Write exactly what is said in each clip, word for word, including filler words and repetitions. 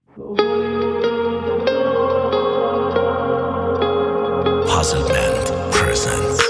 Puzzle Band presents.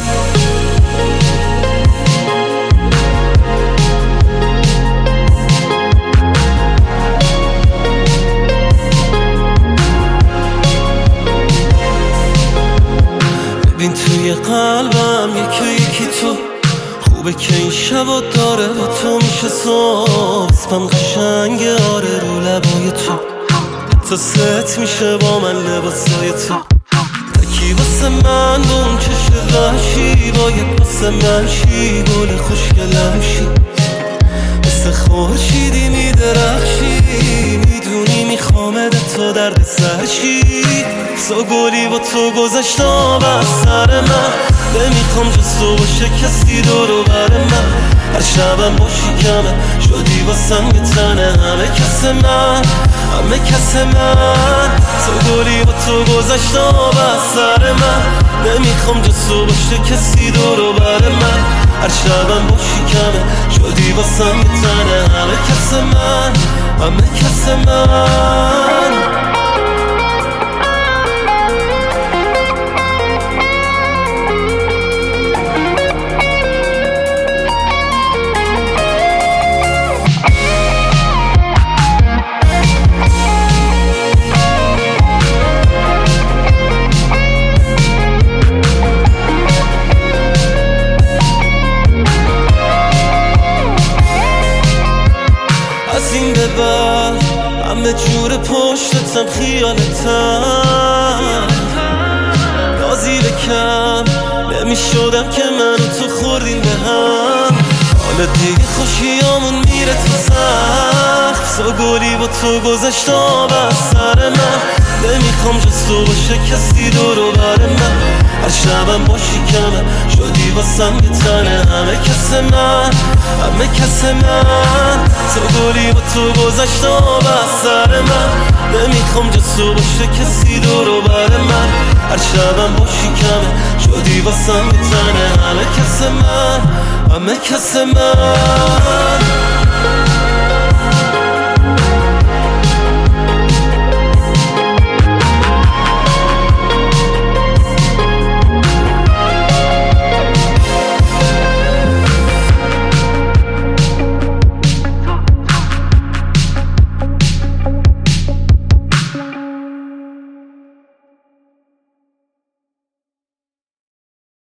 ببین توی قلبم یکی یکی تو خوبه که این شبا داره با تو میشه صبح اسمم قشنگه آره رو لبای تو تا ست میشه با من لباسای تو تکی واسه من با اون چشم وحشی باید واسه من شی گل خوشگلم شی مثل خورشیدی میدرخشی میدونی میخوامد تو درد سرشی تو گلی با تو گذشت آب از سر من نمیخوام جز تو باشه کسی دورو بر من هر شبم باشی کمه شدی واسم یه تنه همه کس من همه کس من تو گلی با تو گذشت آب از سر من نمیخوام جز تو باشه کسی دورو بر من هر شبم باشی کمه شدی واسم یه تنه همه کس من همه کس من از این به بعد همه جور پشتتم خیالتم نازی بکم نمیشدم که من و تو خوردیم به هم حالا دیگه خوشیامون میره تو سخت تو گلی با تو گذشت آب از سر من نمیخوام جز تو باشه کسی دورو بر من هر شبم باشی کمه شدی واسم یه تنه همه کس من همه کس من تو گلی با تو گذشت آب از سر من نمیخوام جز تو باشه کسی دورو بر من هر شبم باشی کمه شدی واسم یه تنه همه کس من همه کس من